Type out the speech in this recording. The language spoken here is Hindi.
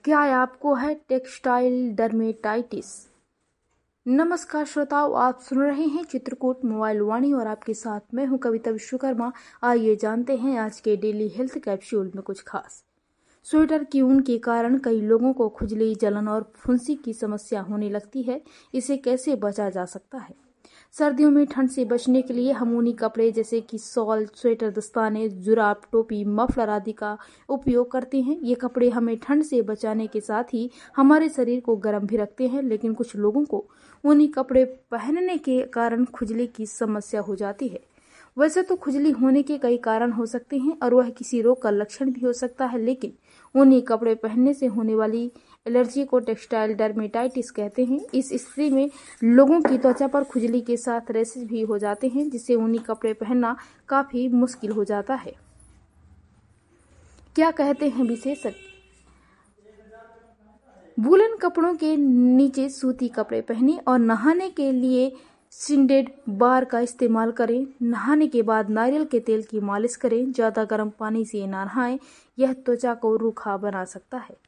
क्या आपको है टेक्सटाइल डर्मेटाइटिस? नमस्कार श्रोताओं, आप सुन रहे हैं चित्रकूट मोबाइल वाणी और आपके साथ मैं हूं कविता विश्वकर्मा। आइए जानते हैं आज के डेली हेल्थ कैप्सूल में कुछ खास। स्वेटर की ऊन के कारण कई लोगों को खुजली, जलन और फुंसी की समस्या होने लगती है। इसे कैसे बचा जा सकता है? सर्दियों में ठंड से बचने के लिए हम ऊनी कपड़े जैसे कि शॉल, स्वेटर, दस्ताने, जुराब, टोपी, मफलर आदि का उपयोग करते हैं। ये कपड़े हमें ठंड से बचाने के साथ ही हमारे शरीर को गर्म भी रखते हैं, लेकिन कुछ लोगों को ऊनी कपड़े पहनने के कारण खुजली की समस्या हो जाती है। वैसे तो खुजली होने के कई कारण हो सकते हैं और वह किसी रोग का लक्षण भी हो सकता है, लेकिन ऊनी कपड़े पहनने से होने वाली एलर्जी को टेक्सटाइल डर्मेटाइटिस कहते हैं। इस स्थिति में लोगों की त्वचा पर खुजली के साथ रैशेज भी हो जाते हैं, जिससे ऊनी कपड़े पहनना काफी मुश्किल हो जाता है। क्या कहते हैं विशेषज्ञ? वूलन कपड़ों के नीचे सूती कपड़े पहनें और नहाने के लिए सिंडेड बार का इस्तेमाल करें। नहाने के बाद नारियल के तेल की मालिश करें। ज्यादा गर्म पानी से ना नहाएं, यह त्वचा को रूखा बना सकता है।